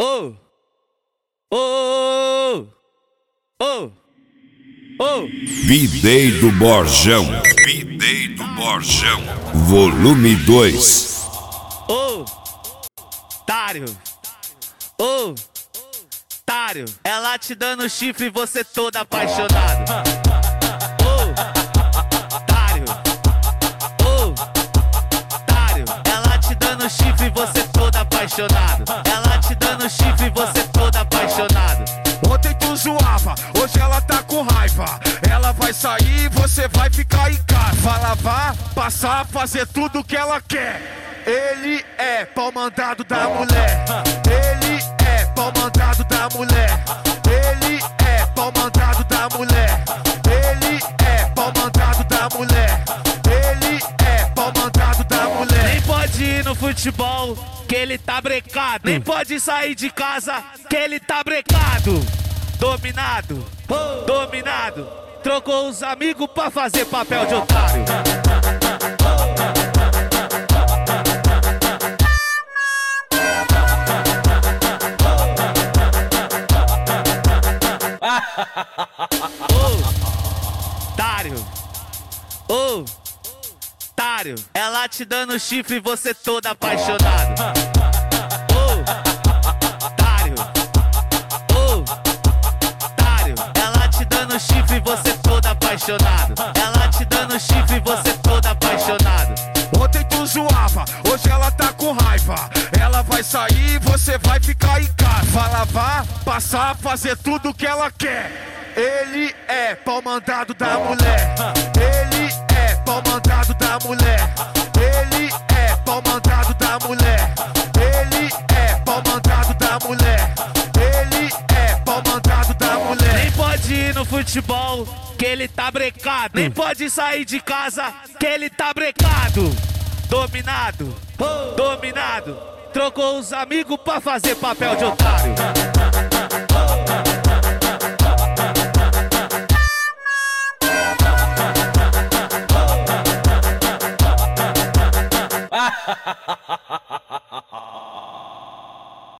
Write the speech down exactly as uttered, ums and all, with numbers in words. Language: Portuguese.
Ô, ô, ô, ô. Bidei do Borjão. Bidei do Borjão. Volume dois. Ô, otário. Ô, otário. Ela te dando chifre e você todo apaixonado. Ô, otário. Ô, otário. Ela te dando chifre e você todo apaixonado. Ela te dando chifre e você todo apaixonado. Ontem tu zoava, hoje ela tá com raiva. Ela vai sair e você vai ficar em casa. Vai lavar, passar, fazer tudo que ela quer. Ele é pau mandado da mulher. Ele é pau mandado da mulher. Ele é pau mandado da mulher. Ele é pau mandado da mulher. Ele é pau mandado da mulher. Nem pode ir no futebol, que ele tá brecado. Nem pode sair de casa, que ele tá brecado. Dominado, dominado. Trocou os amigos pra fazer papel de otário. Ô, otário. Ô, otário. Ela te dando chifre e você todo apaixonado. Ô, otário. Ô, otário. Ela te dando chifre e você todo apaixonado. Ela te dando chifre e você todo apaixonado. Ontem tu zoava, hoje ela tá com raiva. Ela vai sair e você vai ficar em casa. Vai lavar, passar, fazer tudo que ela quer. Ele é pau mandado da mulher. Ele é pau mandado da mulher. Ele é pau mandado da mulher. Ele é pau mandado da mulher. Ele é pau mandado da mulher. Nem pode ir no futebol, que ele tá brecado. Nem pode sair de casa, que ele tá brecado. Dominado, dominado. Trocou os amigos pra fazer papel de otário.